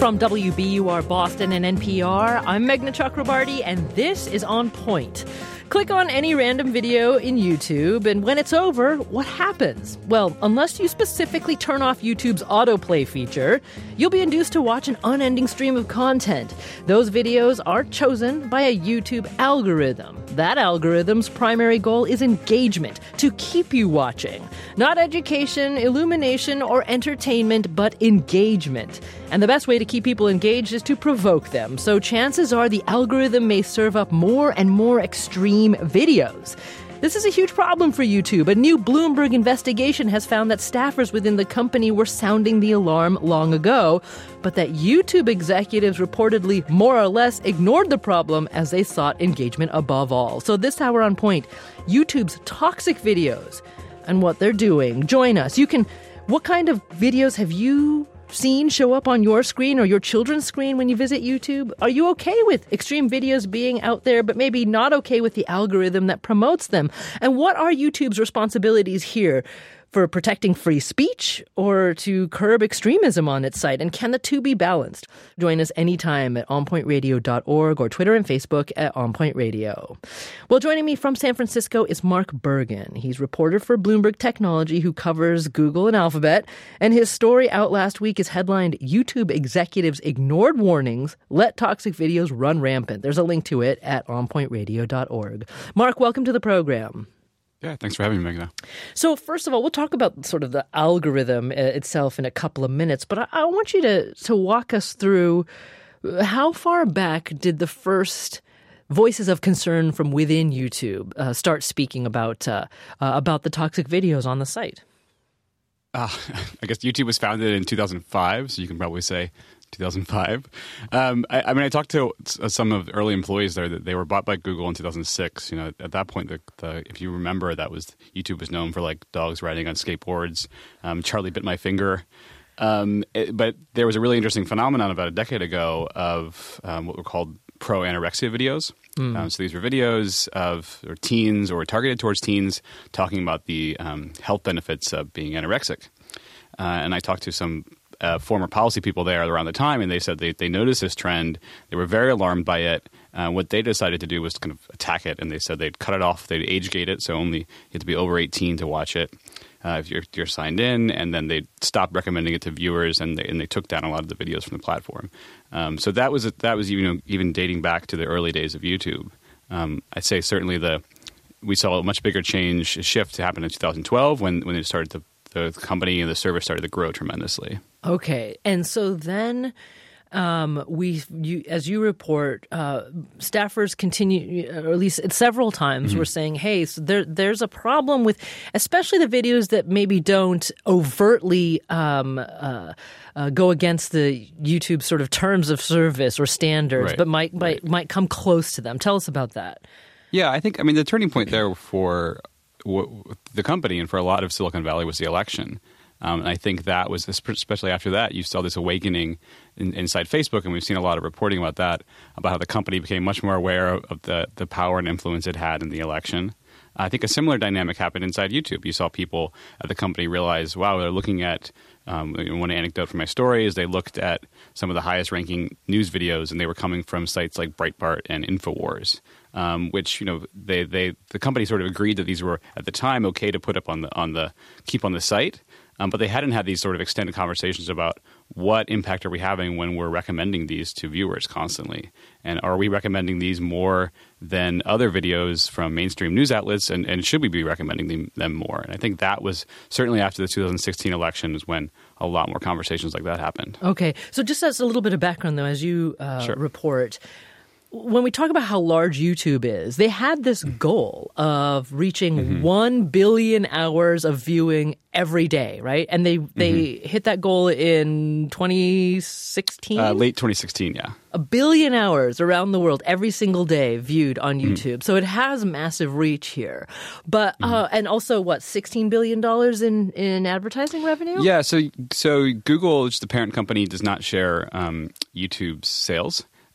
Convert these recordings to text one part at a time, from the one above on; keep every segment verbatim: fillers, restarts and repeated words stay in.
From W B U R Boston and N P R, I'm Meghna Chakrabarti, and this is On Point. Click on any random video in YouTube, and when it's over, what happens? Well, unless you specifically turn off YouTube's autoplay feature, you'll be induced to watch an unending stream of content. Those videos are chosen by a YouTube algorithm. That algorithm's primary goal is engagement, to keep you watching. Not education, illumination, or entertainment, but engagement. And the best way to keep people engaged is to provoke them. So chances are the algorithm may serve up more and more extreme videos. This is a huge problem for YouTube. A new Bloomberg investigation has found that staffers within the company were sounding the alarm long ago, but that YouTube executives reportedly more or less ignored the problem as they sought engagement above all. So this hour on Point, YouTube's toxic videos and what they're doing. Join us. You can. What kind of videos have you seen show up on your screen or your children's screen when you visit YouTube? Are you okay with extreme videos being out there, but maybe not okay with the algorithm that promotes them? And what are YouTube's responsibilities here? For protecting free speech or to curb extremism on its site? And can the two be balanced? Join us anytime at on point radio dot org or Twitter and Facebook at onpoint radio. Well, joining me from San Francisco is Mark Bergen. He's reporter for Bloomberg Technology who covers Google and Alphabet. And his story out last week is headlined, YouTube Executives Ignored Warnings, Let Toxic Videos Run Rampant. There's a link to it at on point radio dot org. Mark, welcome to the program. Yeah, thanks for having me, Meghna. So first of all, we'll talk about sort of the algorithm itself in a couple of minutes, but I, I want you to, to walk us through how far back did the first voices of concern from within YouTube uh, start speaking about uh, uh, about the toxic videos on the site? Uh, I guess YouTube was founded in two thousand five, so you can probably say two thousand five. Um, I, I mean, I talked to some of the early employees there that they were bought by Google in two thousand six. You know, at that point, the, the, if you remember, that was YouTube was known for like dogs riding on skateboards. Um, Charlie Bit My Finger. Um, it, but there was a really interesting phenomenon about a decade ago of um, what were called pro-anorexia videos. Mm. Um, so these were videos of or teens or targeted towards teens talking about the um, health benefits of being anorexic. Uh, and I talked to some Uh, former policy people there around the time, and they said they, they noticed this trend. They were very alarmed by it. Uh, what they decided to do was to kind of attack it, and they said they'd cut it off. They'd age gate it, so only you have to be over eighteen to watch it uh, if you're, you're signed in, and then they stopped recommending it to viewers, and they, and they took down a lot of the videos from the platform. Um, so that was that was you know, even dating back to the early days of YouTube. Um, I'd say certainly the we saw a much bigger change, a shift to happen in two thousand twelve when when it started to, the company and the service started to grow tremendously. Okay, and so then um, we, you, as you report, uh, staffers continue, or at least several times, mm-hmm. were saying, "Hey, so there, there's a problem with, especially the videos that maybe don't overtly um, uh, uh, go against the YouTube sort of terms of service or standards, right. but might might right. might come close to them." Tell us about that. Yeah, I think I mean the turning point there for w- the company and for a lot of Silicon Valley was the election. Um, and I think that was, especially after that, you saw this awakening in, inside Facebook, and we've seen a lot of reporting about that, about how the company became much more aware of, of the, the power and influence it had in the election. I think a similar dynamic happened inside YouTube. You saw people at the company realize, wow, they're looking at, um, one anecdote from my story is they looked at some of the highest ranking news videos, and they were coming from sites like Breitbart and InfoWars. Um, which you know they, they the company sort of agreed that these were at the time okay to put up on the on the keep on the site, um, but they hadn't had these sort of extended conversations about what impact are we having when we're recommending these to viewers constantly, and are we recommending these more than other videos from mainstream news outlets, and, and should we be recommending them, them more? And I think that was certainly after the two thousand sixteen election is when a lot more conversations like that happened. Okay, so just as a little bit of background though, as you uh, sure. report. When we talk about how large YouTube is, they had this goal of reaching mm-hmm. one billion hours of viewing every day, right? And they, they mm-hmm. hit that goal in twenty sixteen? Uh, late twenty sixteen, yeah. A billion hours around the world every single day viewed on YouTube. Mm-hmm. So it has massive reach here. But mm-hmm. uh, and also, what, sixteen billion dollars in, in advertising revenue? Yeah, so so Google, which is the parent company, does not share um, YouTube's sales.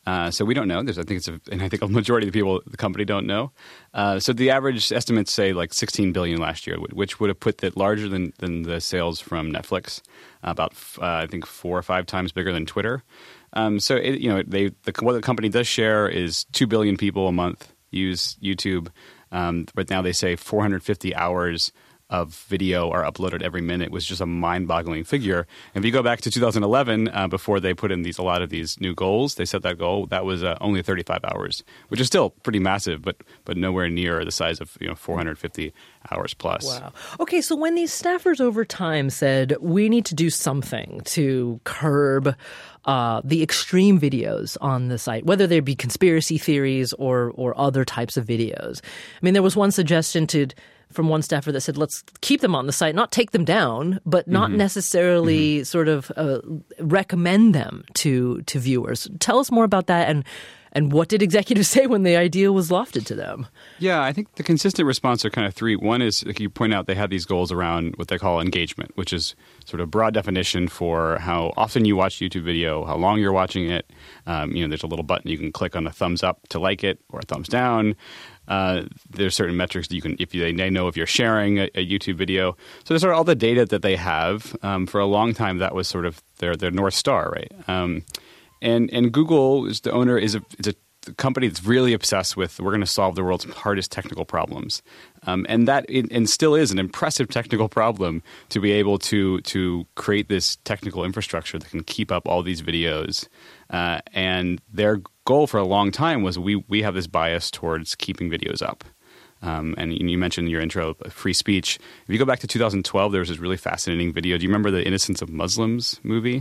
Uh, so we don't know. There's, I think it's, a, and I think a majority of the people at the company don't know. Uh, so the average estimates say like sixteen billion dollars last year, which would have put that larger than, than the sales from Netflix, about uh, I think four or five times bigger than Twitter. Um, so it, you know, they the, what the company does share is two billion people a month use YouTube. Um, but now they say four hundred fifty hours of video are uploaded every minute, was just a mind-boggling figure. And if you go back to two thousand eleven, uh, before they put in these a lot of these new goals, they set that goal, that was uh, only thirty-five hours, which is still pretty massive, but but nowhere near the size of, you know, four hundred fifty hours plus. Wow. Okay, so when these staffers over time said, we need to do something to curb uh, the extreme videos on the site, whether they be conspiracy theories or or other types of videos. I mean, there was one suggestion to from one staffer that said, let's keep them on the site, not take them down, but not mm-hmm. necessarily mm-hmm. sort of uh, recommend them to to viewers. Tell us more about that, and and what did executives say when the idea was lofted to them? Yeah, I think the consistent response are kind of three. One is, like you point out, they have these goals around what they call engagement, which is sort of broad definition for how often you watch YouTube video, how long you're watching it. Um, you know, there's a little button you can click on a thumbs up to like it or a thumbs down. Uh, there's certain metrics that you can, if you, they know if you're sharing a, a YouTube video. So there's sort of all the data that they have. Um, for a long time, that was sort of their their North Star, right? Um, and and Google is the owner is a is a company that's really obsessed with, we're going to solve the world's hardest technical problems, um, and that it, and still is an impressive technical problem to be able to to create this technical infrastructure that can keep up all these videos. Uh, and their goal for a long time was we we have this bias towards keeping videos up. Um, and you mentioned in your intro free speech. If you go back to two thousand twelve, there was this really fascinating video. Do you remember the Innocence of Muslims movie?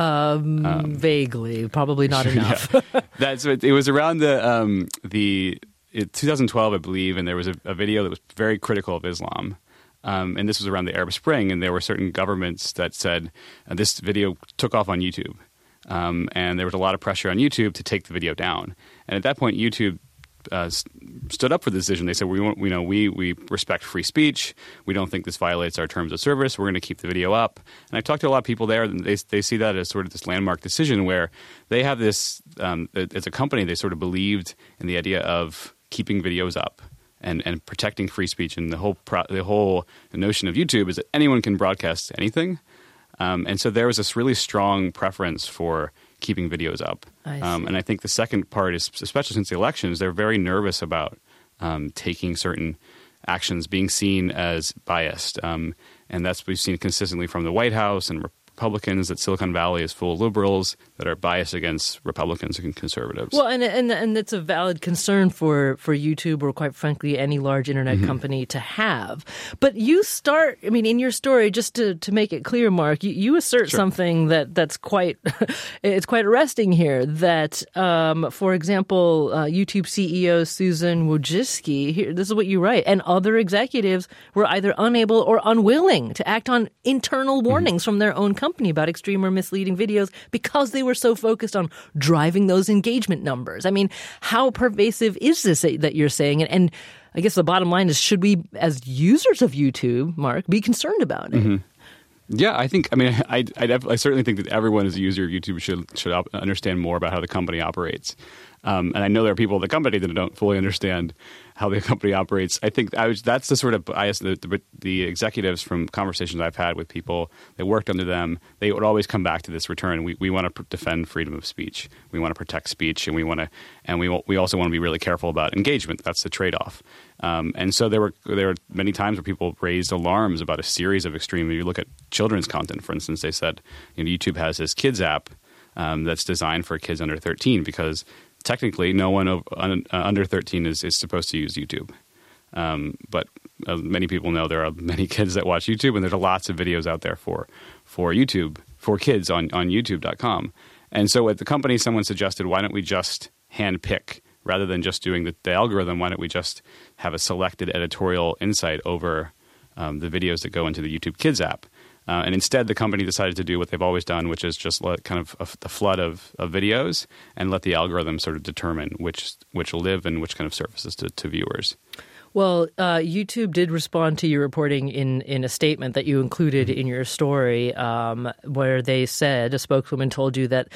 Um, um, vaguely, probably not enough. Yeah. That's it was around the um, the it, two thousand twelve, I believe, and there was a, a video that was very critical of Islam. Um, and this was around the Arab Spring, and there were certain governments that said uh, this video took off on YouTube. Um, and there was a lot of pressure on YouTube to take the video down. And at that point, YouTube uh, st- stood up for the decision. They said, "We want, you know, we we respect free speech. We don't think this violates our terms of service. We're going to keep the video up." And I've talked to a lot of people there, and they they see that as sort of this landmark decision where they have this um, as a company. They sort of believed in the idea of keeping videos up and and protecting free speech. And the whole pro- the whole notion of YouTube is that anyone can broadcast anything. Um, and so there was this really strong preference for keeping videos up. I um, and I think the second part is, especially since the elections, they're very nervous about um, taking certain actions, being seen as biased. Um, and that's what we've seen consistently from the White House and Republicans, that Silicon Valley is full of liberals that are biased against Republicans and conservatives. Well, and and and it's a valid concern for, for YouTube or, quite frankly, any large internet mm-hmm. company to have. But you start, I mean, in your story, just to, to make it clear, Mark, you, you assert sure. something that, that's quite, it's quite arresting here, that, um, for example, uh, YouTube C E O Susan Wojcicki, here, this is what you write, and other executives were either unable or unwilling to act on internal warnings mm-hmm. from their own company about extreme or misleading videos because they were so focused on driving those engagement numbers. I mean, how pervasive is this that you're saying? And, and I guess the bottom line is, should we, as users of YouTube, Mark, be concerned about it? Mm-hmm. Yeah, I think, I mean, I, I, I certainly think that everyone as a user of YouTube should, should understand more about how the company operates. Um, and I know there are people at the company that don't fully understand how the company operates. I think I was, that's the sort of bias that the, the executives from conversations I've had with people that worked under them, they would always come back to this return. We we want to pr- defend freedom of speech. We want to protect speech, and we want to, and we we also want to be really careful about engagement. That's the trade-off. Um, and so there were there were many times where people raised alarms about a series of extreme. If you look at children's content, for instance, they said, you know, YouTube has this kids app um, that's designed for kids under thirteen because technically, no one of, uh, under thirteen is, is supposed to use YouTube. Um, but uh, many people know there are many kids that watch YouTube, and there's lots of videos out there for for YouTube, for kids on, on YouTube dot com. And so at the company, someone suggested, why don't we just hand pick, rather than just doing the, the algorithm, why don't we just have a selected editorial insight over um, the videos that go into the YouTube Kids app? Uh, and instead, the company decided to do what they've always done, which is just let kind of a, the flood of, of videos and let the algorithm sort of determine which which will live and which kind of surfaces to, to viewers. Well, uh, YouTube did respond to your reporting in, in a statement that you included in your story, um, where they said, a spokeswoman told you that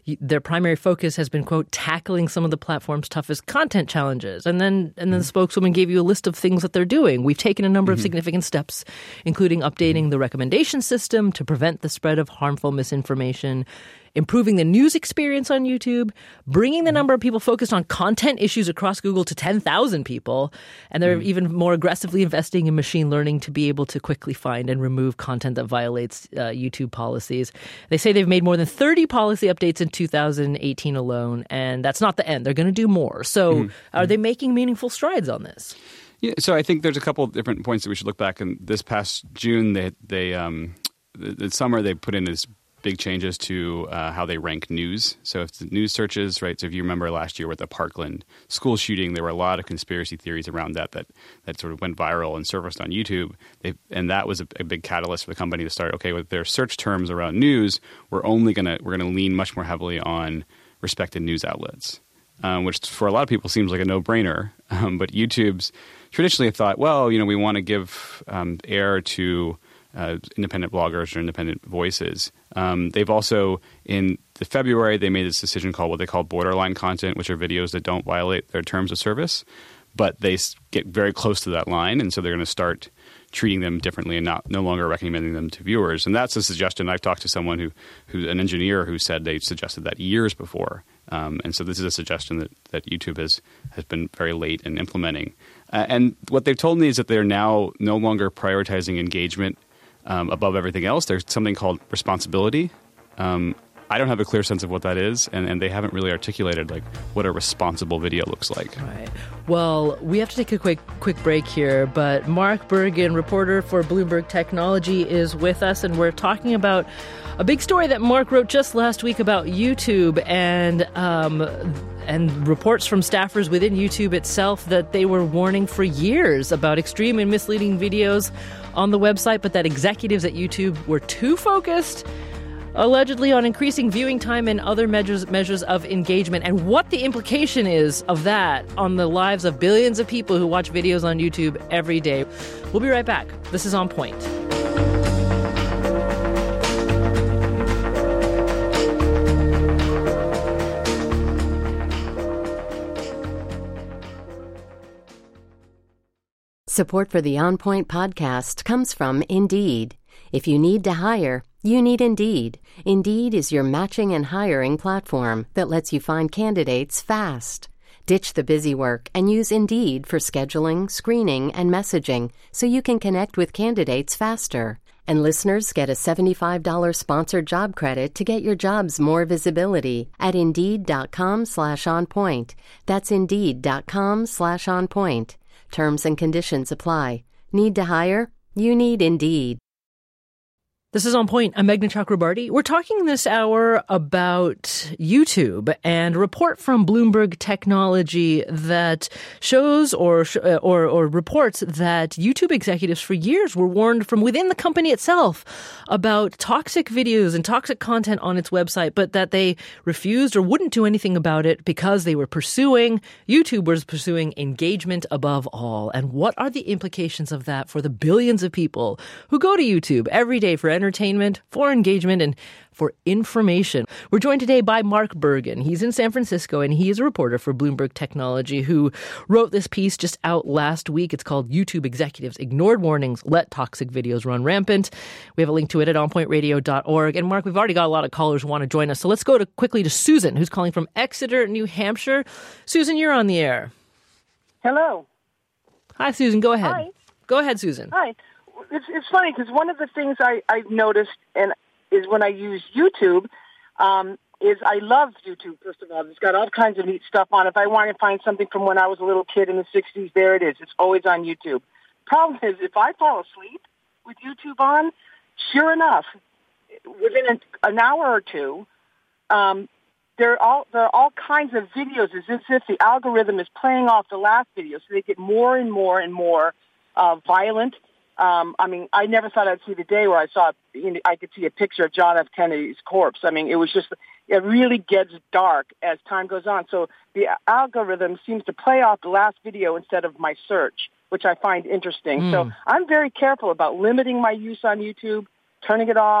their primary focus has been, quote, tackling some of the platform's toughest content challenges. And then and then the spokeswoman gave you a list of things that they're doing. We've taken a number mm-hmm. of significant steps, including updating the recommendation system to prevent the spread of harmful misinformation, improving the news experience on YouTube, bringing the number of people focused on content issues across Google to ten thousand people. And they're mm. even more aggressively investing in machine learning to be able to quickly find and remove content that violates uh, YouTube policies. They say they've made more than thirty policy updates in two thousand eighteen alone, and that's not the end. They're going to do more. So mm. are they making meaningful strides on this? Yeah, so I think there's a couple of different points that we should look back. And this past June, they, they um, the, the summer, they put in this big changes to uh, how they rank news. So if the news searches, right, so if you remember last year with the Parkland school shooting, there were a lot of conspiracy theories around that that, that sort of went viral and surfaced on YouTube. They, and that was a, a big catalyst for the company to start, okay, with their search terms around news, we're only going to we're going to lean much more heavily on respected news outlets, um, which for a lot of people seems like a no-brainer. Um, but YouTube's traditionally thought, well, you know, we want to give um, air to Uh, independent bloggers or independent voices. Um, they've also, in the February, they made this decision called what they call borderline content, which are videos that don't violate their terms of service, but they get very close to that line, and so they're going to start treating them differently and not no longer recommending them to viewers. And that's a suggestion. I've talked to someone who, who's an engineer who said they suggested that years before. Um, and so this is a suggestion that, that YouTube has, has been very late in implementing. Uh, and what they've told me is that they're now no longer prioritizing engagement Um, above everything else. There's something called responsibility. Um, I don't have a clear sense of what that is, and, and they haven't really articulated like what a responsible video looks like. Right. Well, we have to take a quick quick break here, but Mark Bergen, reporter for Bloomberg Technology, is with us, and we're talking about a big story that Mark wrote just last week about YouTube and um, and reports from staffers within YouTube itself that they were warning for years about extreme and misleading videos on the website, but that executives at YouTube were too focused, allegedly, on increasing viewing time and other measures measures of engagement, and what the implication is of that on the lives of billions of people who watch videos on YouTube every day. We'll be right back. This is On Point. Support for the On Point podcast comes from Indeed. If you need to hire, you need Indeed. Indeed is your matching and hiring platform that lets you find candidates fast. Ditch the busy work and use Indeed for scheduling, screening, and messaging so you can connect with candidates faster. And listeners get a seventy-five dollars sponsored job credit to get your jobs more visibility at Indeed.com slash on point. That's Indeed.com slash on point. Terms and conditions apply. Need to hire? You need Indeed. This is On Point. I'm Meghna Chakrabarty. We're talking this hour about YouTube and a report from Bloomberg Technology that shows or, or, or reports that YouTube executives for years were warned from within the company itself about toxic videos and toxic content on its website, but that they refused or wouldn't do anything about it because they were pursuing, YouTube was pursuing engagement above all. And what are the implications of that for the billions of people who go to YouTube every day for entertainment? entertainment, for engagement, and for information. We're joined today by Mark Bergen. He's in San Francisco, and he is a reporter for Bloomberg Technology who wrote this piece just out last week. It's called YouTube Executives Ignored Warnings, Let Toxic Videos Run Rampant. We have a link to it at on point radio dot org. And Mark, we've already got a lot of callers who want to join us. So let's go to quickly to Susan, who's calling from Exeter, New Hampshire. Susan, you're on the air. Hello. Hi, Susan. Go ahead. Hi. Go ahead, Susan. Hi. It's, it's funny because one of the things I, I've noticed and is when I use YouTube um, is I love YouTube, first of all. It's got all kinds of neat stuff on it. If I want to find something from when I was a little kid in the sixties, there it is. It's always on YouTube. Problem is, if I fall asleep with YouTube on, sure enough, within an, an hour or two, um, there are all there are all kinds of videos as if the algorithm is playing off the last video, so they get more and more and more uh, violent. Um, I mean, I never thought I'd see the day where I saw, you know, I could see a picture of John F. Kennedy's corpse. I mean, it was just, it really gets dark as time goes on. So the algorithm seems to play off the last video instead of my search, which I find interesting. Mm. So I'm very careful about limiting my use on YouTube, turning it off.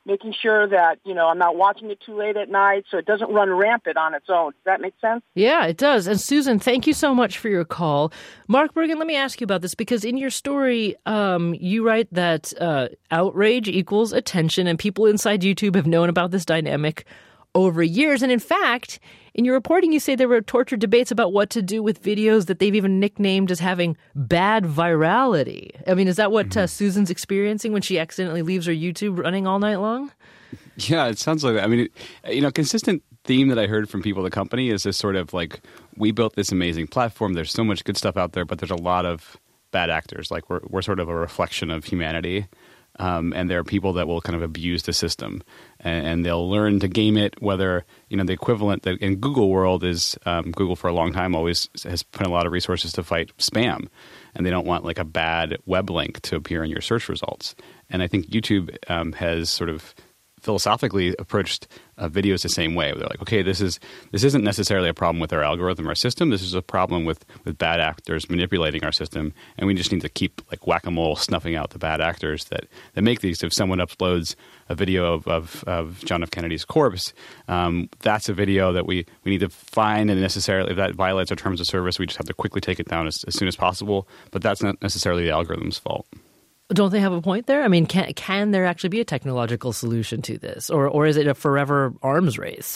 making sure that, you know, I'm not watching it too late at night so it doesn't run rampant on its own. Does that make sense? Yeah, it does. And Susan, thank you so much for your call. Mark Bergen, let me ask you about this, because in your story, um, you write that uh, outrage equals attention, and people inside YouTube have known about this dynamic over years. And in fact, in your reporting, you say there were tortured debates about what to do with videos that they've even nicknamed as having bad virality. I mean, is that what mm-hmm. uh, Susan's experiencing when she accidentally leaves her YouTube running all night long? Yeah, it sounds like that. I mean, it, you know, consistent theme that I heard from people at the company is this sort of like, we built this amazing platform. There's so much good stuff out there, but there's a lot of bad actors. Like we're we're sort of a reflection of humanity. Um, and there are people that will kind of abuse the system, and, and they'll learn to game it. Whether, you know, the equivalent that in Google world is um, Google for a long time always has put a lot of resources to fight spam, and they don't want like a bad web link to appear in your search results. And I think YouTube um, has sort of philosophically approached uh, videos the same way. They're like, okay, this is this isn't necessarily a problem with our algorithm, our system. This is a problem with, with bad actors manipulating our system, and we just need to keep like whack-a-mole snuffing out the bad actors that, that make these. If someone uploads a video of, of, of John F. Kennedy's corpse, um, that's a video that we, we need to find, and necessarily if that violates our terms of service, we just have to quickly take it down as, as soon as possible. But that's not necessarily the algorithm's fault. Don't they have a point there? I mean, can can there actually be a technological solution to this, or or is it a forever arms race?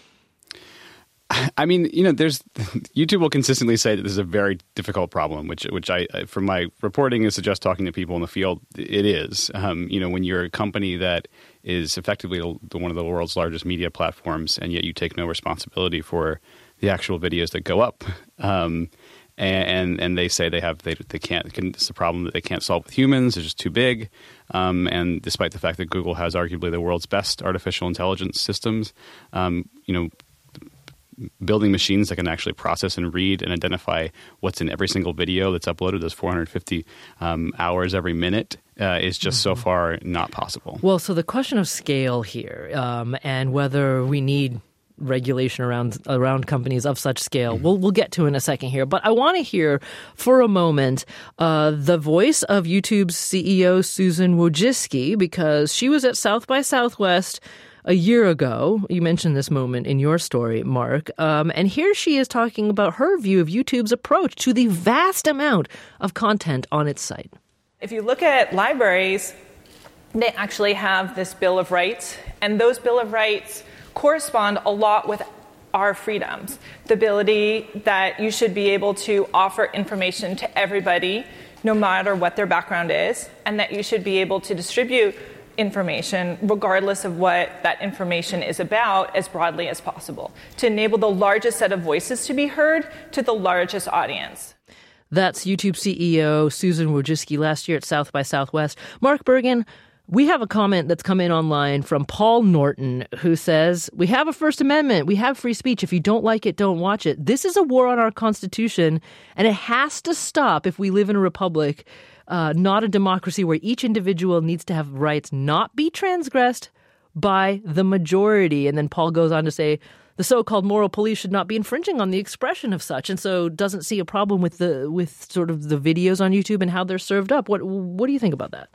I mean, you know, there's YouTube will consistently say that this is a very difficult problem, which which I, from my reporting, is suggest talking to people in the field. It is, um, you know, when you're a company that is effectively the, one of the world's largest media platforms, and yet you take no responsibility for the actual videos that go up. Um, And, and they say they have they they can't can, it's a problem that they can't solve with humans. It's just too big. Um, and despite the fact that Google has arguably the world's best artificial intelligence systems, um, you know, building machines that can actually process and read and identify what's in every single video that's uploaded, those four hundred fifty um, hours every minute, uh, is just mm-hmm. so far not possible. Well, so the question of scale here, um, and whether we need regulation around around companies of such scale, mm-hmm. we'll we'll get to in a second here. But I want to hear for a moment uh, the voice of YouTube's C E O Susan Wojcicki, because she was at South by Southwest a year ago. You mentioned this moment in your story, Mark. Um, and here she is talking about her view of YouTube's approach to the vast amount of content on its site. If you look at libraries, they actually have this Bill of Rights, and those Bill of Rights correspond a lot with our freedoms. The ability that you should be able to offer information to everybody, no matter what their background is, and that you should be able to distribute information regardless of what that information is about as broadly as possible, to enable the largest set of voices to be heard to the largest audience. That's YouTube C E O Susan Wojcicki last year at South by Southwest. Mark Bergen, we have a comment that's come in online from Paul Norton, who says, we have a First Amendment. We have free speech. If you don't like it, don't watch it. This is a war on our Constitution, and it has to stop if we live in a republic, uh, not a democracy where each individual needs to have rights not be transgressed by the majority. And then Paul goes on to say, the so-called moral police should not be infringing on the expression of such, and so doesn't see a problem with the with sort of the videos on YouTube and how they're served up. What what do you think about that?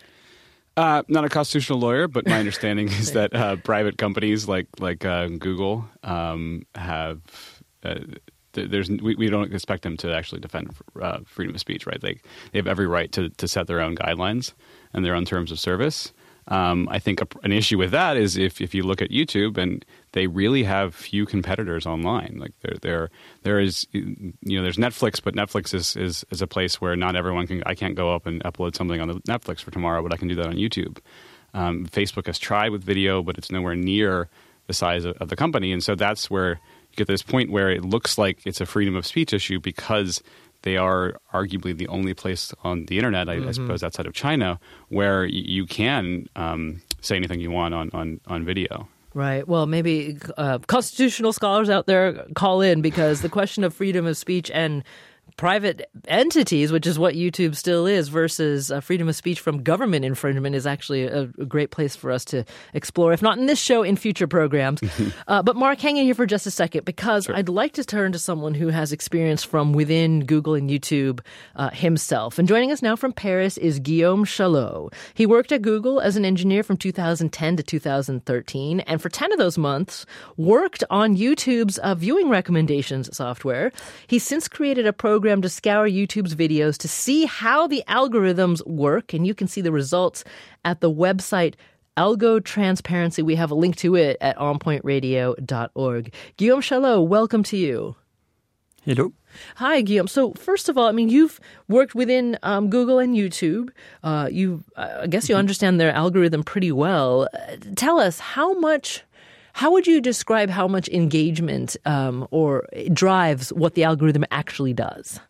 Uh, not a constitutional lawyer, but my understanding is that uh, private companies like like uh, Google um, have uh, th- there's we, we don't expect them to actually defend uh, freedom of speech, right? They they have every right to to set their own guidelines and their own terms of service. Um, I think a, an issue with that is if, if you look at YouTube, and they really have few competitors online. Like there there there is you know there's Netflix, but Netflix is, is is a place where not everyone can. I can't go up and upload something on the Netflix for tomorrow, but I can do that on YouTube. Um, Facebook has tried with video, but it's nowhere near the size of, of the company, and so that's where you get this point where it looks like it's a freedom of speech issue because they are arguably the only place on the internet, I, mm-hmm. I suppose, outside of China, where y- you can um, say anything you want on, on, on video. Right. Well, maybe uh, constitutional scholars out there call in, because the question of freedom of speech and private entities, which is what YouTube still is, versus uh, freedom of speech from government infringement is actually a, a great place for us to explore, if not in this show, in future programs. uh, but Mark, hang in here for just a second, because sure. I'd like to turn to someone who has experience from within Google and YouTube uh, himself. And joining us now from Paris is Guillaume Chalot. He worked at Google as an engineer from two thousand ten to two thousand thirteen, and for ten of those months worked on YouTube's uh, viewing recommendations software. He's since created a program to scour YouTube's videos to see how the algorithms work, and you can see the results at the website Algo Transparency. We have a link to it at on point radio dot org. Guillaume Chalot, welcome to you. Hello. Hi, Guillaume. So first of all, I mean, you've worked within um, Google and YouTube. Uh, you, uh, I guess you understand their algorithm pretty well. Uh, tell us, how much, how would you describe how much engagement um, or drives what the algorithm actually does?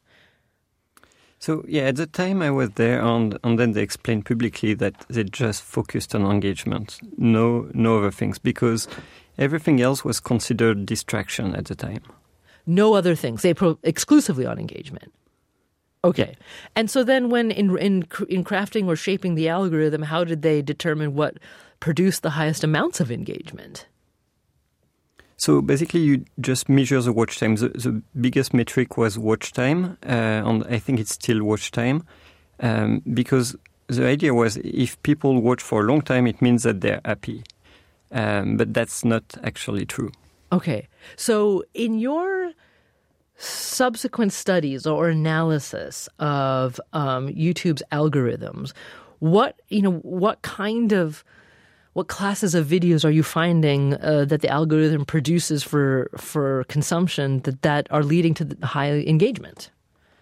So, yeah, at the time I was there, and, and then they explained publicly that they just focused on engagement, no, no other things, because everything else was considered distraction at the time. No other things. They pro exclusively on engagement. Okay. And so then when in, in in crafting or shaping the algorithm, how did they determine what produced the highest amounts of engagement? So basically you just measure the watch time. The, the biggest metric was watch time, uh, and I think it's still watch time, um, because the idea was if people watch for a long time, it means that they're happy. Um, but that's not actually true. Okay. So in your subsequent studies or analysis of um, YouTube's algorithms, what, you know, what kind of, what classes of videos are you finding uh, that the algorithm produces for, for consumption that, that are leading to the high engagement?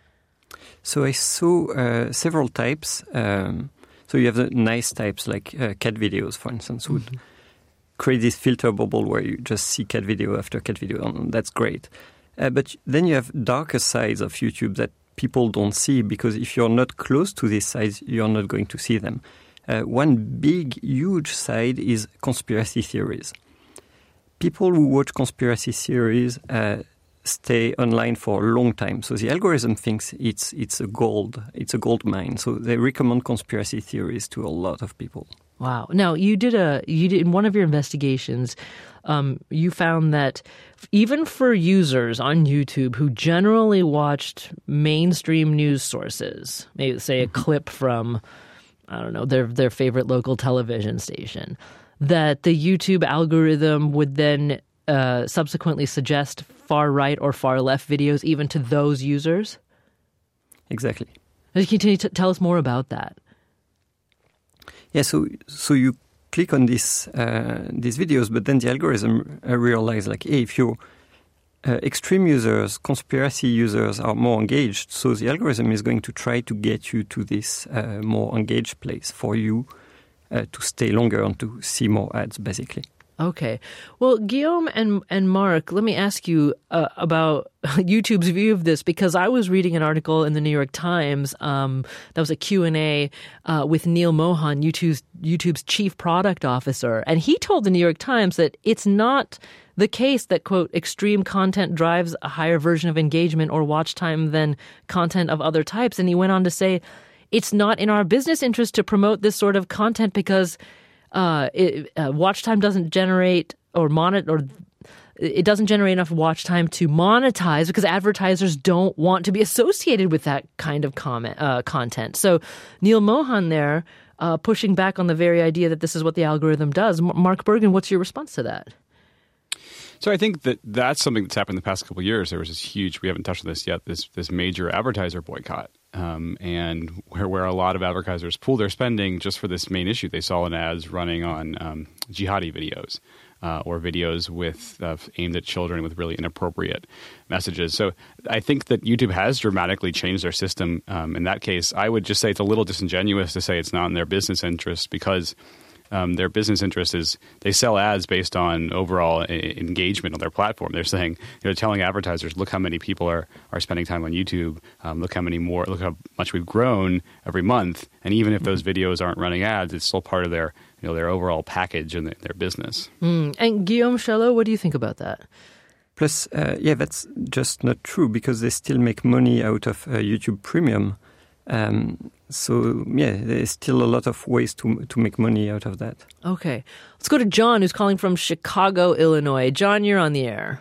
So I saw uh, several types. Um, so you have the nice types like uh, cat videos, for instance, would mm-hmm. create this filter bubble where you just see cat video after cat video, and that's great. Uh, but then you have darker sides of YouTube that people don't see, because if you're not close to these sides, you're not going to see them. Uh, one big, huge side is conspiracy theories. People who watch conspiracy theories uh, stay online for a long time. So the algorithm thinks it's it's a gold, it's a gold mine. So they recommend conspiracy theories to a lot of people. Wow. Now, you did a you did in one of your investigations, um, you found that even for users on YouTube who generally watched mainstream news sources, maybe say a clip from, I don't know, their their favorite local television station, that the YouTube algorithm would then uh, subsequently suggest far right or far left videos even to those users? Exactly. Can you t- tell us more about that? Yeah, so so you click on this, uh, these videos, but then the algorithm uh, realizes, like, hey, if you're uh, extreme users, conspiracy users are more engaged, so the algorithm is going to try to get you to this uh, more engaged place for you uh, to stay longer and to see more ads, basically. Okay. Well, Guillaume and and Mark, let me ask you uh, about YouTube's view of this, because I was reading an article in the New York Times um, that was a Q and A uh, with Neil Mohan, YouTube's, YouTube's chief product officer, and he told the New York Times that it's not the case that, quote, extreme content drives a higher version of engagement or watch time than content of other types. And he went on to say, it's not in our business interest to promote this sort of content because Uh, it, uh, watch time doesn't generate or monitor, or it doesn't generate enough watch time to monetize because advertisers don't want to be associated with that kind of comment, uh, content. So Neil Mohan there uh, pushing back on the very idea that this is what the algorithm does. M- Mark Bergen, what's your response to that? So I think that that's something that's happened in the past couple of years. There was this huge, we haven't touched on this yet, this this major advertiser boycott. Um, and where, where a lot of advertisers pool their spending just for this main issue. They saw an ads running on um, jihadi videos uh, or videos with uh, aimed at children with really inappropriate messages. So I think that YouTube has dramatically changed their system. Um, in that case, I would just say it's a little disingenuous to say it's not in their business interest, because Um, their business interest is they sell ads based on overall a- engagement on their platform. They're saying, they're telling advertisers, look how many people are, are spending time on YouTube. Um, look how many more, look how much we've grown every month. And even if those videos aren't running ads, it's still part of their, you know, their overall package and their, their business. Mm. And Guillaume Chalot, what do you think about that? Plus, uh, yeah, that's just not true because they still make money out of uh, YouTube Premium. Um, so, yeah, there's still a lot of ways to to make money out of that. Okay. Let's go to John, who's calling from Chicago, Illinois. John, you're on the air.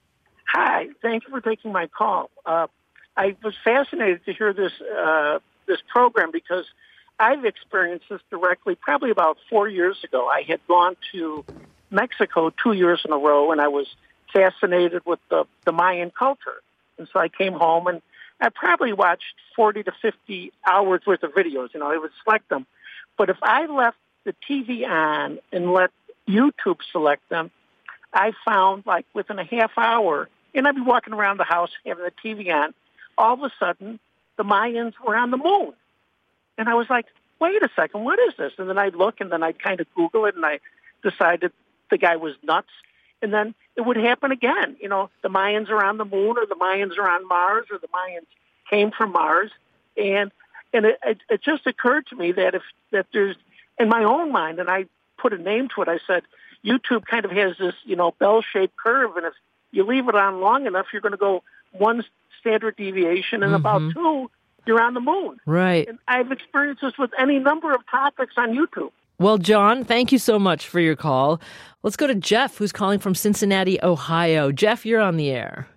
Hi. Thank you for taking my call. Uh, I was fascinated to hear this uh, this program because I've experienced this directly probably about four years ago. I had gone to Mexico two years in a row, and I was fascinated with the, the Mayan culture. And so I came home, and I probably watched forty to fifty hours worth of videos. You know, I would select them. But if I left the T V on and let YouTube select them, I found like within a half hour, and I'd be walking around the house having the T V on, all of a sudden the Mayans were on the moon. And I was like, wait a second, what is this? And then I'd look, and then I'd kind of Google it, and I decided the guy was nuts. And then it would happen again. You know, the Mayans are on the moon, or the Mayans are on Mars, or the Mayans came from Mars. And and it, it, it just occurred to me that if that there's, in my own mind, and I put a name to it, I said, YouTube kind of has this, you know, bell-shaped curve, and if you leave it on long enough, you're going to go one standard deviation, and mm-hmm. about two, you're on the moon. Right. And I've experienced this with any number of topics on YouTube. Well, John, thank you so much for your call. Let's go to Jeff, who's calling from Cincinnati, Ohio. Jeff, you're on the air.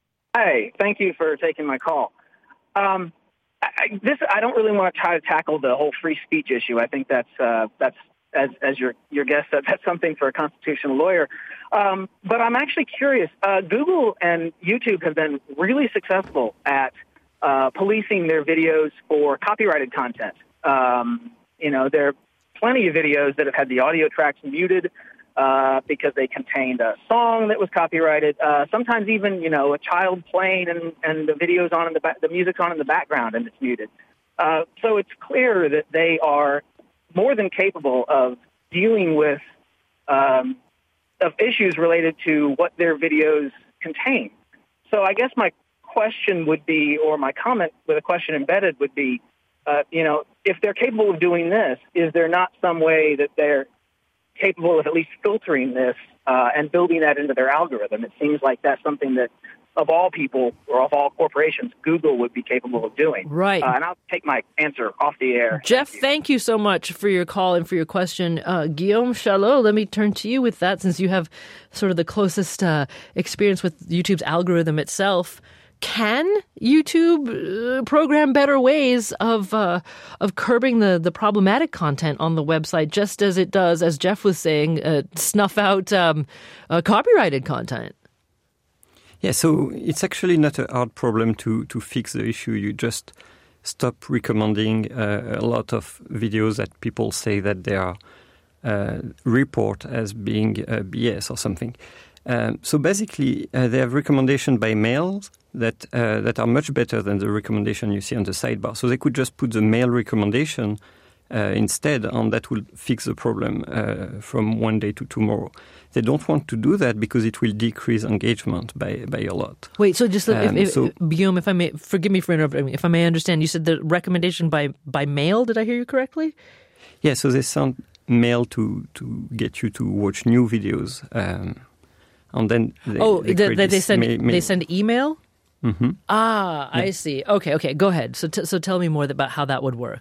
Hi, thank you for taking my call. Um, I, this I don't really want to try to tackle the whole free speech issue. I think that's uh, that's as as your your guest said, that's something for a constitutional lawyer. Um, but I'm actually curious. Uh, Google and YouTube have been really successful at uh, policing their videos for copyrighted content. Um, you know, there are plenty of videos that have had the audio tracks muted uh, because they contained a song that was copyrighted. Uh, sometimes even, you know, a child playing and, and the video's on in the ba- the music's on in the background and it's muted. Uh, so it's clear that they are more than capable of dealing with um, of issues related to what their videos contain. So I guess my question would be, or my comment with a question embedded would be, uh, you know, if they're capable of doing this, is there not some way that they're capable of at least filtering this uh, and building that into their algorithm? It seems like that's something that, of all people or of all corporations, Google would be capable of doing. Right. Uh, and I'll take my answer off the air. Jeff, thank you, thank you so much for your call and for your question. Uh, Guillaume Chalot, let me turn to you with that since you have sort of the closest uh, experience with YouTube's algorithm itself. Can YouTube uh, program better ways of uh, of curbing the, the problematic content on the website, just as it does, as Jeff was saying, uh, snuff out um, uh, copyrighted content? Yeah, so it's actually not a hard problem to, to fix the issue. You just stop recommending uh, a lot of videos that people say that they are uh, report as being uh, B S or something. Um, so basically, uh, they have recommendation by mail that uh, that are much better than the recommendation you see on the sidebar. So they could just put the mail recommendation uh, instead, and that will fix the problem uh, from one day to tomorrow. They don't want to do that because it will decrease engagement by, by a lot. Wait, so just um, if, if, so, Guillaume, if I may, forgive me for interrupting. If I may understand, you said the recommendation by by mail. Did I hear you correctly? Yeah, so they send mail to to get you to watch new videos. Um, And then they, oh, they, they, they send ma- ma- they send email. Mm-hmm. Ah, yeah. I see. Okay, okay. Go ahead. So, t- so tell me more about how that would work.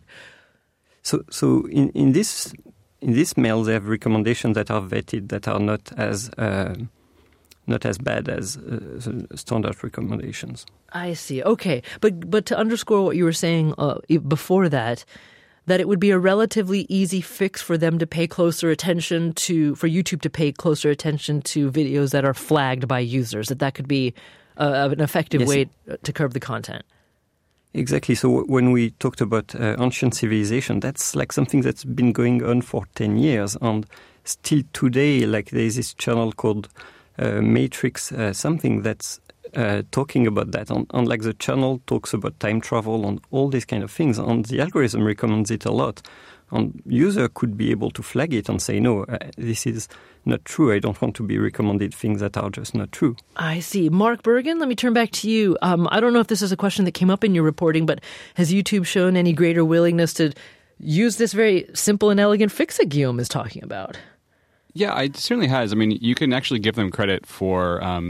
So, so in, in this in this mail, they have recommendations that are vetted, that are not as uh, not as bad as uh, standard recommendations. I see. Okay, but but to underscore what you were saying uh, before that. That it would be a relatively easy fix for them to pay closer attention to, for YouTube to pay closer attention to videos that are flagged by users, that that could be uh, an effective yes. way to curb the content. Exactly. So when we talked about uh, ancient civilization, that's like something that's been going on for ten years. And still today, like there's this channel called uh, Matrix uh, something that's Uh, talking about that, and, and like the channel talks about time travel and all these kind of things, and the algorithm recommends it a lot. And user could be able to flag it and say, no, uh, this is not true. I don't want to be recommended things that are just not true. I see. Mark Bergen, let me turn back to you. Um, I don't know if this is a question that came up in your reporting, but has YouTube shown any greater willingness to use this very simple and elegant fix that Guillaume is talking about? Yeah, it certainly has. I mean, you can actually give them credit for um, their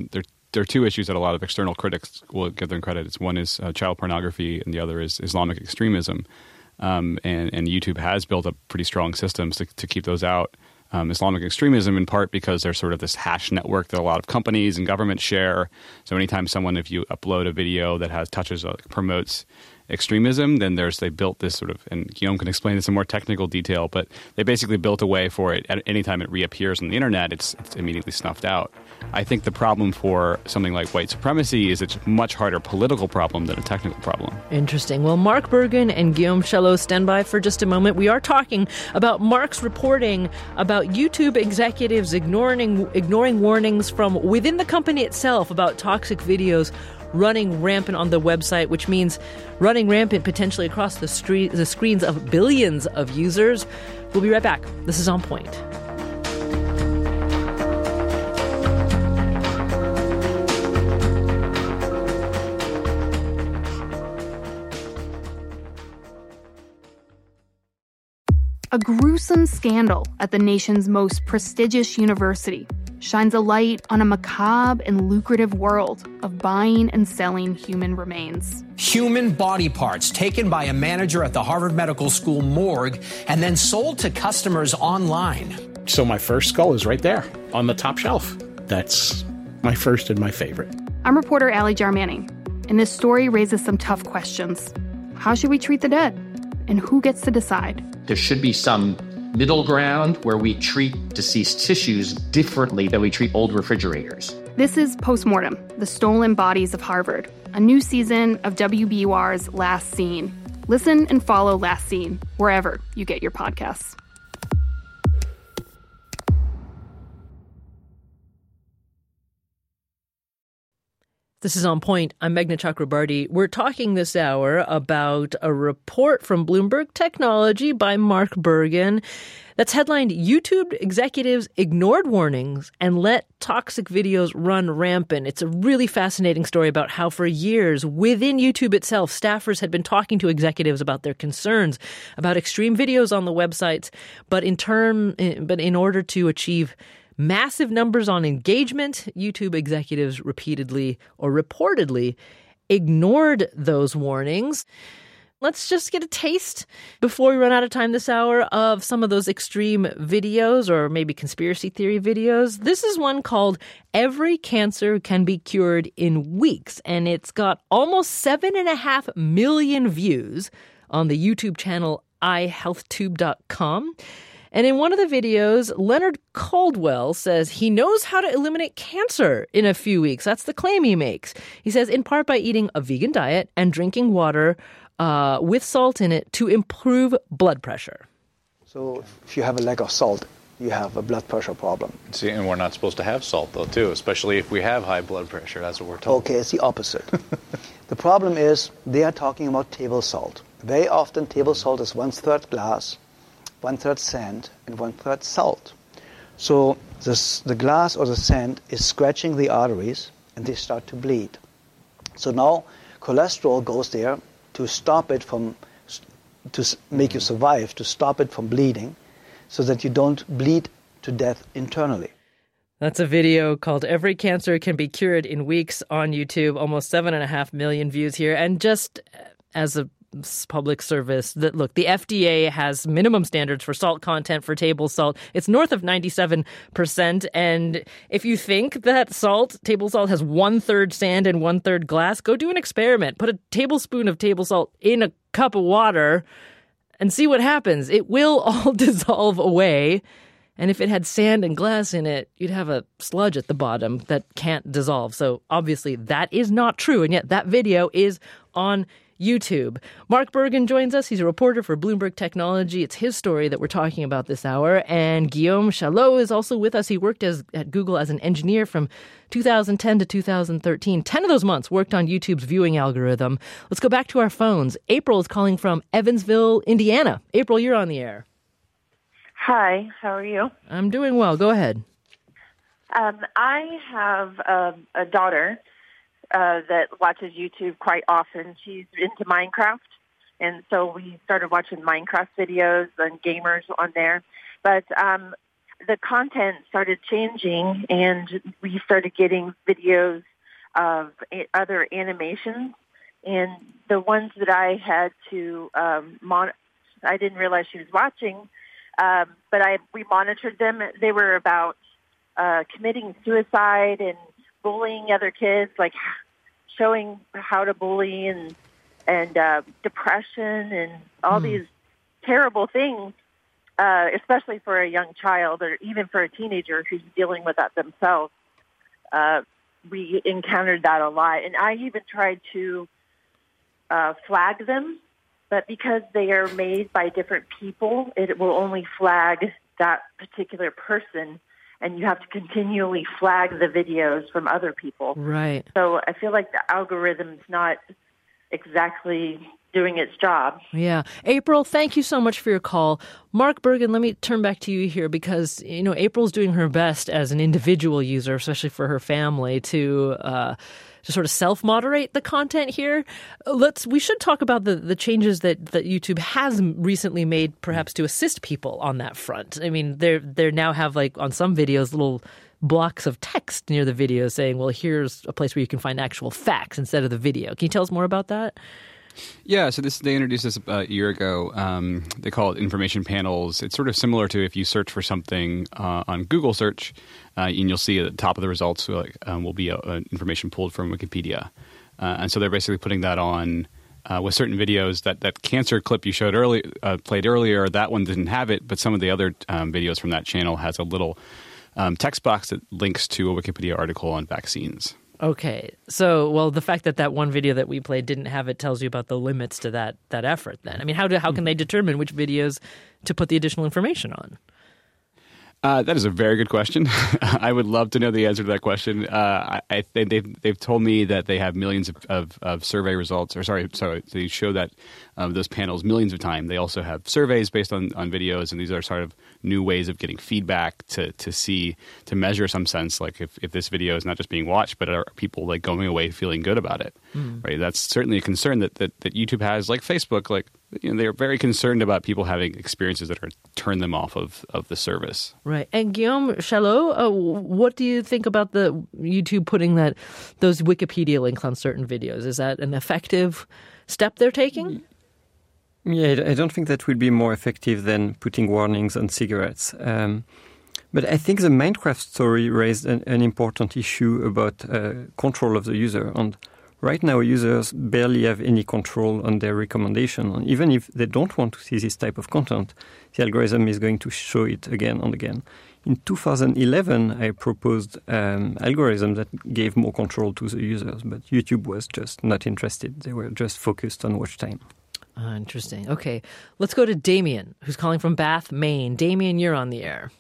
there are two issues that a lot of external critics will give them credit. It's one is uh, child pornography, and the other is Islamic extremism. Um, and, and YouTube has built up pretty strong systems to, to keep those out. Um, Islamic extremism, in part because there's sort of this hash network that a lot of companies and governments share. So anytime someone, if you upload a video that has touches uh, promotes extremism, then there's they built this sort of, and Guillaume can explain this in more technical detail, but they basically built a way for it. At any time it reappears on the internet, it's, it's immediately snuffed out. I think the problem for something like white supremacy is it's a much harder political problem than a technical problem. Interesting. Well, Mark Bergen and Guillaume Chalot, stand by for just a moment. We are talking about Mark's reporting about YouTube executives ignoring ignoring warnings from within the company itself about toxic videos running rampant on the website, which means running rampant potentially across the, street, the screens of billions of users. We'll be right back. This is On Point. A gruesome scandal at the nation's most prestigious university shines a light on a macabre and lucrative world of buying and selling human remains. Human body parts taken by a manager at the Harvard Medical School morgue and then sold to customers online. So my first skull is right there on the top shelf. That's my first and my favorite. I'm reporter Allie Jarmanning, and this story raises some tough questions. How should we treat the dead? And who gets to decide? There should be some middle ground where we treat deceased tissues differently than we treat old refrigerators. This is Postmortem, The Stolen Bodies of Harvard, a new season of W B U R's Last Scene. Listen and follow Last Scene wherever you get your podcasts. This is On Point. I'm Meghna Chakrabarty. We're talking this hour about a report from Bloomberg Technology by Mark Bergen that's headlined YouTube executives ignored warnings and let toxic videos run rampant. It's a really fascinating story about how for years within YouTube itself, staffers had been talking to executives about their concerns about extreme videos on the websites, but in term, but in order to achieve massive numbers on engagement, YouTube executives repeatedly or reportedly ignored those warnings. Let's just get a taste before we run out of time this hour of some of those extreme videos or maybe conspiracy theory videos. This is one called Every Cancer Can Be Cured in Weeks, and it's got almost seven and a half million views on the YouTube channel i health tube dot com. And in one of the videos, Leonard Caldwell says he knows how to eliminate cancer in a few weeks. That's the claim he makes. He says in part by eating a vegan diet and drinking water uh, with salt in it to improve blood pressure. So if you have a lack of salt, you have a blood pressure problem. See, and we're not supposed to have salt, though, too, especially if we have high blood pressure. That's what we're told. Okay, it's the opposite. The problem is they are talking about table salt. Very often table salt is one-third glass, one-third sand, and one-third salt. So this, the glass or the sand is scratching the arteries, and they start to bleed. So now cholesterol goes there to stop it from, to make you survive, to stop it from bleeding, so that you don't bleed to death internally. That's a video called Every Cancer Can Be Cured in Weeks on YouTube. Almost seven and a half million views here. And just as a public service, that look, the F D A has minimum standards for salt content for table salt. It's north of ninety-seven percent. And if you think that salt, table salt, has one-third sand and one-third glass, go do an experiment. Put a tablespoon of table salt in a cup of water and see what happens. It will all dissolve away. And if it had sand and glass in it, you'd have a sludge at the bottom that can't dissolve. So obviously that is not true. And yet that video is on YouTube. Mark Bergen joins us. He's a reporter for Bloomberg Technology. It's his story that we're talking about this hour. And Guillaume Chalot is also with us. He worked as, at Google as an engineer from two thousand ten to two thousand thirteen. Ten of those months worked on YouTube's viewing algorithm. Let's go back to our phones. April is calling from Evansville, Indiana. April, you're on the air. Hi, how are you? I'm doing well. Go ahead. Um, I have a, a daughter Uh, that watches YouTube quite often. She's into Minecraft, and so we started watching Minecraft videos and gamers on there. But um, the content started changing, and we started getting videos of a- other animations. And the ones that I had to um, mon- I didn't realize she was watching, um, but I we monitored them. They were about uh, committing suicide and bullying other kids, like showing how to bully and and uh, depression and all mm. these terrible things, uh, especially for a young child or even for a teenager who's dealing with that themselves. Uh, we encountered that a lot. And I even tried to uh, flag them, but because they are made by different people, it will only flag that particular person, and you have to continually flag the videos from other people. Right. So I feel like the algorithm's not exactly doing its job. Yeah. April, thank you so much for your call. Mark Bergen, let me turn back to you here because, you know, April's doing her best as an individual user, especially for her family, to uh, to sort of self-moderate the content here. Let's we should talk about the, the changes that, that YouTube has recently made, perhaps to assist people on that front. I mean, they're they now have, like, on some videos, little blocks of text near the video saying, well, here's a place where you can find actual facts instead of the video. Can you tell us more about that? Yeah, so this they introduced this uh, a year ago. Um, they call it information panels. It's sort of similar to if you search for something uh, on Google search, uh, and you'll see at the top of the results like, um, will be a, a information pulled from Wikipedia. Uh, and so they're basically putting that on uh, with certain videos. That, that cancer clip you showed early, uh, played earlier, that one didn't have it, but some of the other um, videos from that channel has a little um, text box that links to a Wikipedia article on vaccines. Okay. So, well, the fact that that one video that we played didn't have it tells you about the limits to that that effort then. I mean, how do how can they determine which videos to put the additional information on? Uh, that is a very good question. I would love to know the answer to that question. Uh, I, I they've they've told me that they have millions of, of, of survey results, or sorry, sorry, they show that um, those panels millions of times. They also have surveys based on, on videos, and these are sort of new ways of getting feedback to to see to measure some sense, like if, if this video is not just being watched, but are people like going away feeling good about it? Mm. Right? That's certainly a concern that, that that YouTube has, like Facebook, like. You know, they're very concerned about people having experiences that are turn them off of, of the service. Right. And Guillaume Chalot, uh, what do you think about the YouTube putting that those Wikipedia links on certain videos? Is that an effective step they're taking? Yeah, I don't think that will be more effective than putting warnings on cigarettes. Um, but I think the Minecraft story raised an, an important issue about uh, control of the user. And right now, users barely have any control on their recommendation. And even if they don't want to see this type of content, the algorithm is going to show it again and again. In two thousand eleven, I proposed an um, algorithm that gave more control to the users, but YouTube was just not interested. They were just focused on watch time. Uh, interesting. Okay, let's go to Damien, who's calling from Bath, Maine. Damien, you're on the air.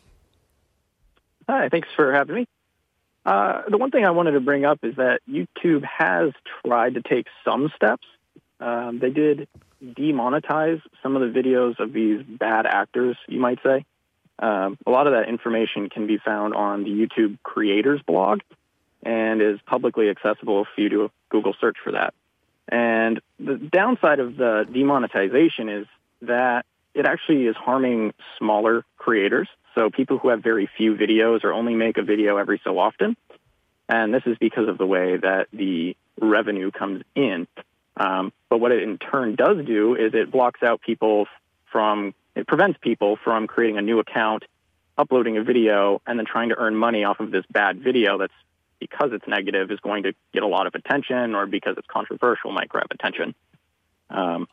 Hi, thanks for having me. Uh, the one thing I wanted to bring up is that YouTube has tried to take some steps. Um, they did demonetize some of the videos of these bad actors, you might say. Um, a lot of that information can be found on the YouTube creators blog and is publicly accessible if you do a Google search for that. And the downside of the demonetization is that it actually is harming smaller creators. So people who have very few videos or only make a video every so often. And this is because of the way that the revenue comes in. Um, but what it in turn does do is it blocks out people from, it prevents people from creating a new account, uploading a video, and then trying to earn money off of this bad video that's, because it's negative, is going to get a lot of attention, or because it's controversial might grab attention. Um,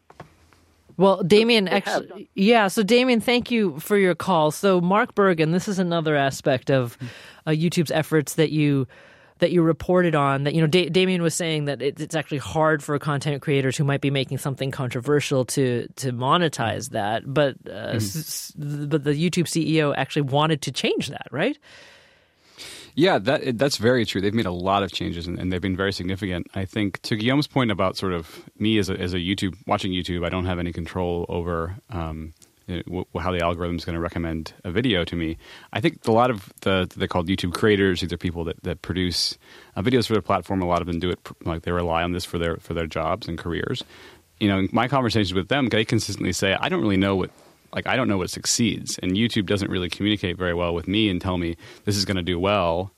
Well, Damien, actually, yeah. So, Damien, thank you for your call. So, Mark Bergen, this is another aspect of uh, YouTube's efforts that you that you reported on. That you know, da- Damien was saying that it, it's actually hard for content creators who might be making something controversial to to monetize that. But uh, mm-hmm. s- but the YouTube C E O actually wanted to change that, right? Yeah, that that's very true. They've made a lot of changes, and, and they've been very significant. I think to Guillaume's point about sort of me as a, as a YouTube watching YouTube, I don't have any control over um, you know, how the algorithm is going to recommend a video to me. I think a lot of the they're called YouTube creators. These are people that that produce uh, videos for their platform. A lot of them do it like they rely on this for their for their jobs and careers. You know, in my conversations with them, they consistently say, "I don't really know what." Like, I don't know what succeeds, and YouTube doesn't really communicate very well with me and tell me this is going to do well.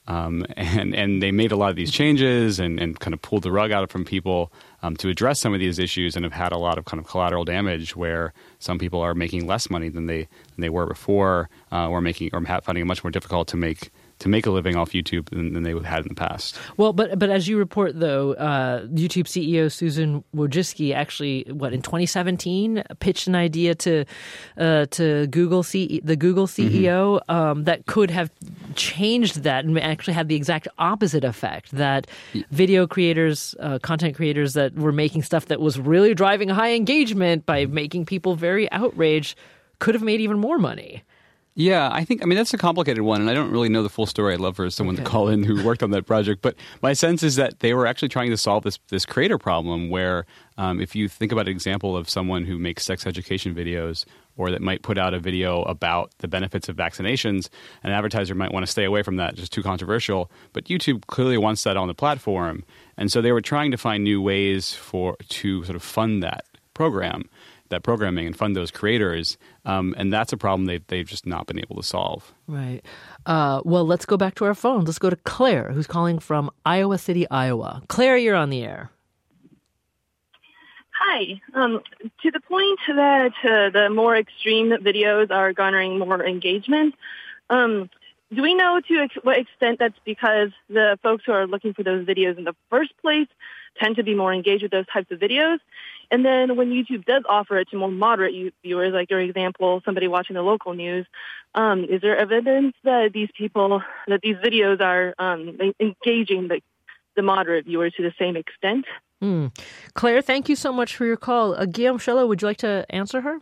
Um, and, and they made a lot of these changes and, and kind of pulled the rug out from people um, to address some of these issues, and have had a lot of kind of collateral damage where some people are making less money than they than they were before, uh, or making or finding it much more difficult to make to make a living off YouTube than, than they had in the past. Well, but but as you report, though, uh, YouTube C E O Susan Wojcicki actually, what, in twenty seventeen, pitched an idea to uh, to Google C E O, the Google C E O, mm-hmm. um, that could have changed that and actually had the exact opposite effect, that yeah. video creators, uh, content creators that were making stuff that was really driving high engagement by making people very outraged could have made even more money. Yeah, I think, I mean, that's a complicated one, and I don't really know the full story. I'd love for someone okay. to call in who worked on that project. But my sense is that they were actually trying to solve this this creator problem where um, if you think about an example of someone who makes sex education videos or that might put out a video about the benefits of vaccinations, an advertiser might want to stay away from that, just too controversial. But YouTube clearly wants that on the platform. And so they were trying to find new ways for to sort of fund that program. that programming and fund those creators. Um, and that's a problem they, they've just not been able to solve. Right. Uh, well, let's go back to our phones. Let's go to Claire, who's calling from Iowa City, Iowa. Claire, you're on the air. Hi. Um, to the point that uh, the more extreme videos are garnering more engagement, um, do we know to ex- what extent that's because the folks who are looking for those videos in the first place tend to be more engaged with those types of videos? And then when YouTube does offer it to more moderate viewers, like your example, somebody watching the local news, um, is there evidence that these people, that these videos are um, engaging the, the moderate viewers to the same extent? Mm. Claire, thank you so much for your call. Uh, Guillaume Chello, would you like to answer her?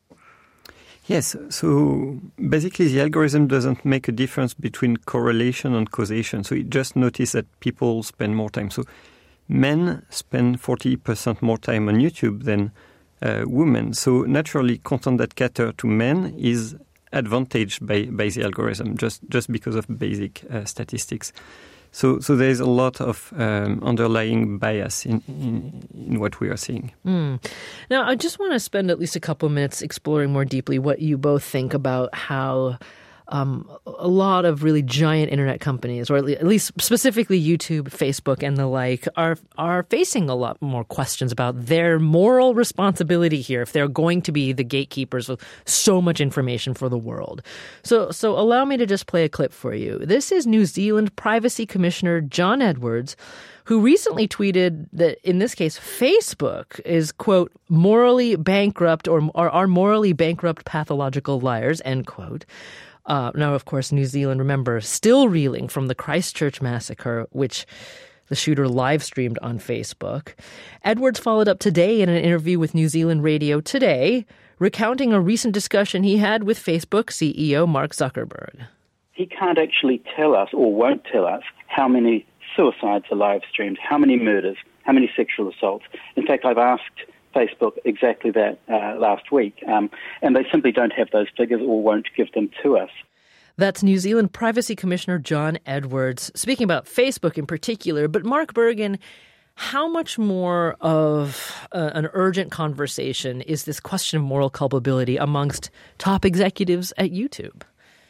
Yes. So basically the algorithm doesn't make a difference between correlation and causation. So it just notices that people spend more time. So men spend forty percent more time on YouTube than uh, women. So naturally, content that caters to men is advantaged by, by the algorithm just, just because of basic uh, statistics. So so there's a lot of um, underlying bias in, in, in what we are seeing. Mm. Now, I just want to spend at least a couple of minutes exploring more deeply what you both think about how Um, a lot of really giant internet companies, or at least specifically YouTube, Facebook, and the like, are are facing a lot more questions about their moral responsibility here if they're going to be the gatekeepers of so much information for the world. So, so allow me to just play a clip for you. This is New Zealand Privacy Commissioner John Edwards, who recently tweeted that, in this case, Facebook is, quote, morally bankrupt or, or are morally bankrupt pathological liars, end quote. Uh, now, of course, New Zealand, remember, still reeling from the Christchurch massacre, which the shooter live-streamed on Facebook. Edwards followed up today in an interview with New Zealand Radio Today, recounting a recent discussion he had with Facebook C E O Mark Zuckerberg. He can't actually tell us, or won't tell us, how many suicides are live-streamed, how many murders, how many sexual assaults. In fact, I've asked Facebook exactly that uh, last week, um, and they simply don't have those figures or won't give them to us. That's New Zealand Privacy Commissioner John Edwards, speaking about Facebook in particular. But Mark Bergen, how much more of uh, an urgent conversation is this question of moral culpability amongst top executives at YouTube?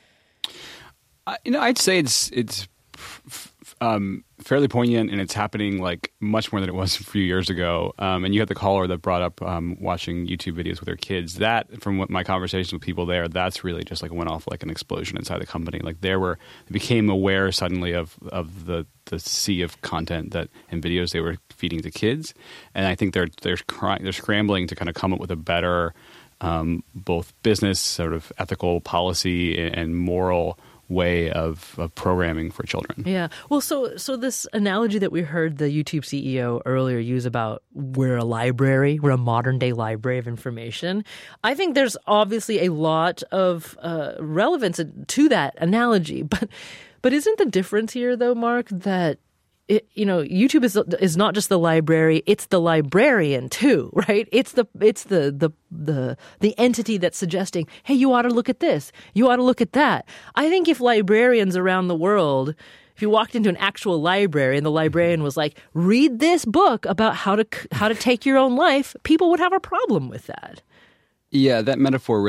Uh, you know, I'd say it's it's um, fairly poignant, and it's happening like much more than it was a few years ago. Um, and you had the caller that brought up um, watching YouTube videos with their kids. That, from what my conversations with people there, that's really just like went off like an explosion inside the company. Like they were, they became aware suddenly of of the the sea of content that and videos they were feeding to kids. And I think they're they're cry- they're scrambling to kind of come up with a better um, both business sort of ethical policy and, and moral way of, of programming for children. Yeah. Well, so so this analogy that we heard the YouTube C E O earlier use about we're a library, we're a modern day library of information. I think there's obviously a lot of uh, relevance to that analogy. But but isn't the difference here, though, Mark, that It, you know, YouTube is is not just the library; it's the librarian too, right? It's the it's the the the the entity that's suggesting, "Hey, you ought to look at this. You ought to look at that." I think if librarians around the world, if you walked into an actual library and the librarian was like, "Read this book about how to how to take your own life," people would have a problem with that. Yeah, that metaphor really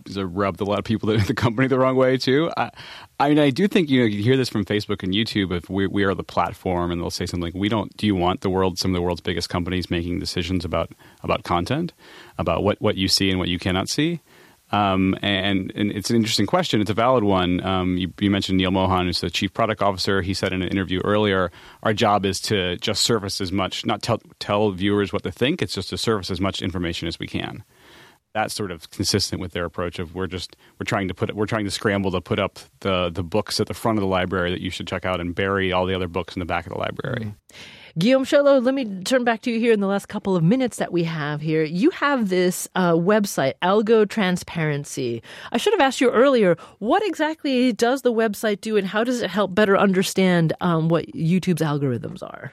rubbed a lot of people in the company the wrong way too. I, I mean, I do think, you know, you hear this from Facebook and YouTube. If we we are the platform, and they'll say something like, "We don't. Do you want the world? Some of the world's biggest companies making decisions about about content, about what, what you see and what you cannot see." Um, and, and it's an interesting question. It's a valid one. Um, you, you mentioned Neil Mohan, who's the chief product officer. He said in an interview earlier, our job is to just surface as much, not tell, tell viewers what to think. It's just to surface as much information as we can. That's sort of consistent with their approach of we're just we're trying to put we're trying to scramble to put up the the books at the front of the library that you should check out and bury all the other books in the back of the library. Mm. Guillaume Chalot, let me turn back to you here in the last couple of minutes that we have here. You have this uh, website, Algo Transparency. I should have asked you earlier, what exactly does the website do and how does it help better understand um, what YouTube's algorithms are?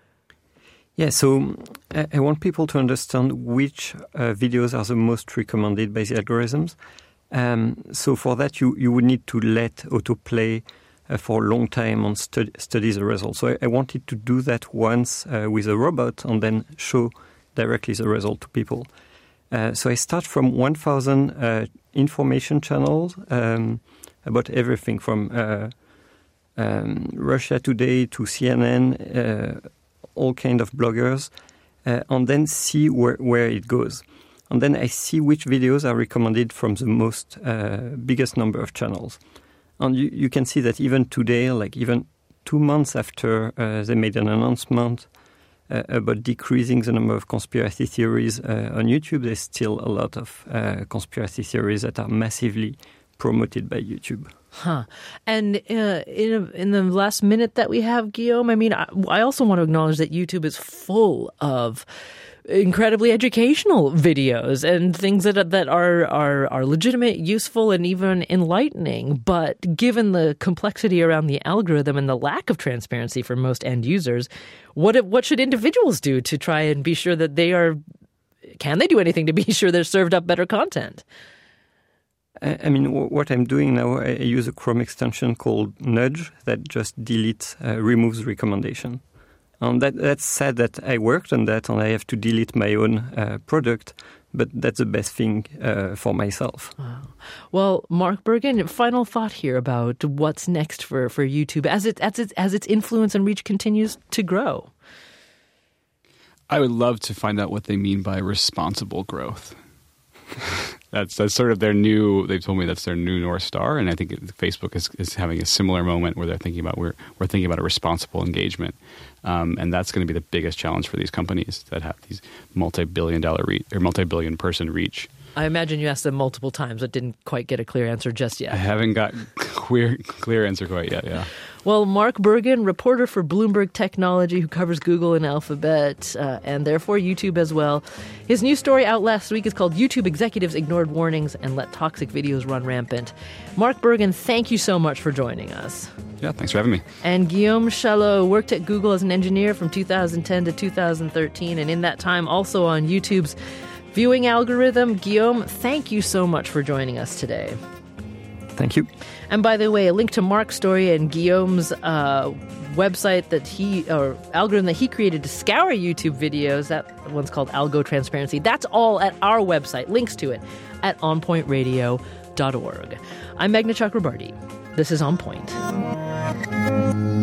Yeah, so I, I want people to understand which uh, videos are the most recommended by the algorithms. Um, so for that, you, you would need to let autoplay Uh, for a long time and stud- study the results. So I, I wanted to do that once uh, with a robot and then show directly the result to people. Uh, so I start from one thousand uh, information channels um, about everything from uh, um, Russia Today to C N N, uh, all kind of bloggers, uh, and then see where, where it goes. And then I see which videos are recommended from the most uh, biggest number of channels. And you, you can see that even today, like even two months after uh, they made an announcement uh, about decreasing the number of conspiracy theories uh, on YouTube, there's still a lot of uh, conspiracy theories that are massively promoted by YouTube. Huh. And uh, in a, in the last minute that we have, Guillaume, I mean, I, I also want to acknowledge that YouTube is full of incredibly educational videos and things that that are, are are legitimate, useful, and even enlightening. But given the complexity around the algorithm and the lack of transparency for most end users, what what should individuals do to try and be sure that they are? Can they do anything to be sure they're served up better content? I mean, what I'm doing now, I use a Chrome extension called Nudge that just deletes, uh, removes recommendation. And that, that's sad that I worked on that and I have to delete my own uh, product, but that's the best thing uh, for myself. Wow. Well, Mark Bergen, final thought here about what's next for, for YouTube as it as its as its influence and reach continues to grow. I would love to find out what they mean by responsible growth. That's that's sort of their new. They've told me that's their new North Star, and I think Facebook is, is having a similar moment where they're thinking about we're we're thinking about a responsible engagement, um, and that's going to be the biggest challenge for these companies that have these multi-billion dollar reach or multi-billion person reach. I imagine you asked them multiple times, but didn't quite get a clear answer just yet. I haven't got clear clear answer quite yet. Yeah. Well, Mark Bergen, reporter for Bloomberg Technology, who covers Google and Alphabet, uh, and therefore YouTube as well. His new story out last week is called YouTube Executives Ignored Warnings and Let Toxic Videos Run Rampant. Mark Bergen, thank you so much for joining us. Yeah, thanks for having me. And Guillaume Chalot worked at Google as an engineer from two thousand ten to two thousand thirteen, and in that time also on YouTube's viewing algorithm. Guillaume, thank you so much for joining us today. Thank you. And by the way, a link to Mark's story and Guillaume's uh, website that he, or algorithm that he created to scour YouTube videos, that one's called Algo Transparency. That's all at our website. Links to it at on point radio dot org. I'm Meghna Chakrabarty. This is On Point.